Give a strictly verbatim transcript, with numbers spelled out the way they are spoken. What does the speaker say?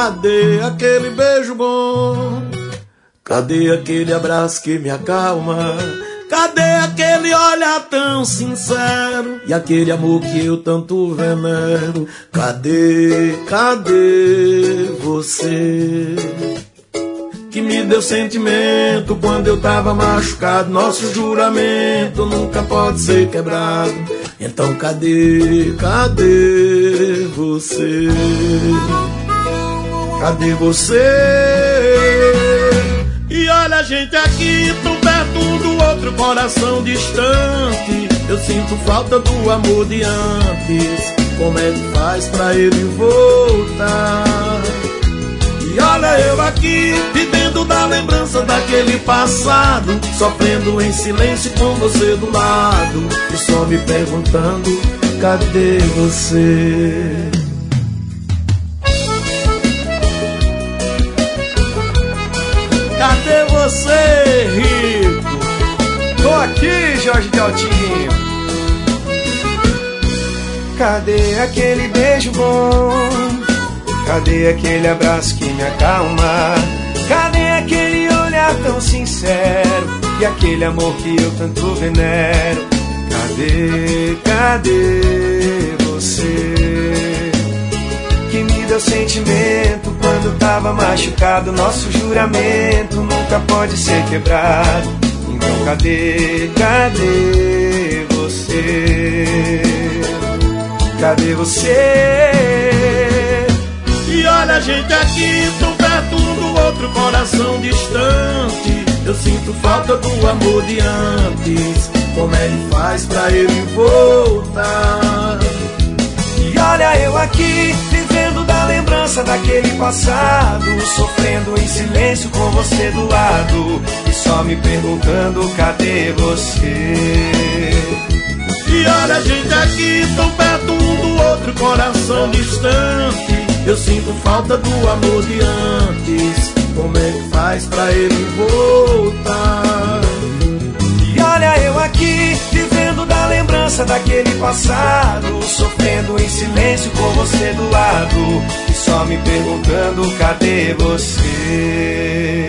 Cadê aquele beijo bom? Cadê aquele abraço que me acalma? Cadê aquele olhar tão sincero e aquele amor que eu tanto venero? Cadê, cadê você? Que me deu sentimento quando eu tava machucado. Nosso juramento nunca pode ser quebrado. Então cadê, cadê você? Cadê você? E olha a gente aqui, tão perto um do outro, coração distante. Eu sinto falta do amor de antes. Como é que faz pra ele voltar? E olha eu aqui, vivendo da lembrança daquele passado, sofrendo em silêncio com você do lado, e só me perguntando, cadê você? Cadê você, Rico? Tô aqui, Jorge Deltinho. Cadê aquele beijo bom? Cadê aquele abraço que me acalma? Cadê aquele olhar tão sincero e aquele amor que eu tanto venero? Cadê, cadê você? Que me deu sentimento quando eu tava machucado. Nosso juramento nunca pode ser quebrado. Então cadê, cadê você? Cadê você? E olha a gente aqui, tão perto um do outro, coração distante. Eu sinto falta do amor de antes. Como ele faz pra ele voltar? E olha eu aqui, vivendo da lembrança daquele passado, sofrendo em silêncio com você do lado, e só me perguntando, cadê você? E olha a gente aqui, tão perto um do outro, coração distante. Eu sinto falta do amor de antes. Como é que faz pra ele voltar? E olha eu aqui, vivendo da lembrança daquele passado, sofrendo em silêncio com você do lado, e só me perguntando, cadê você?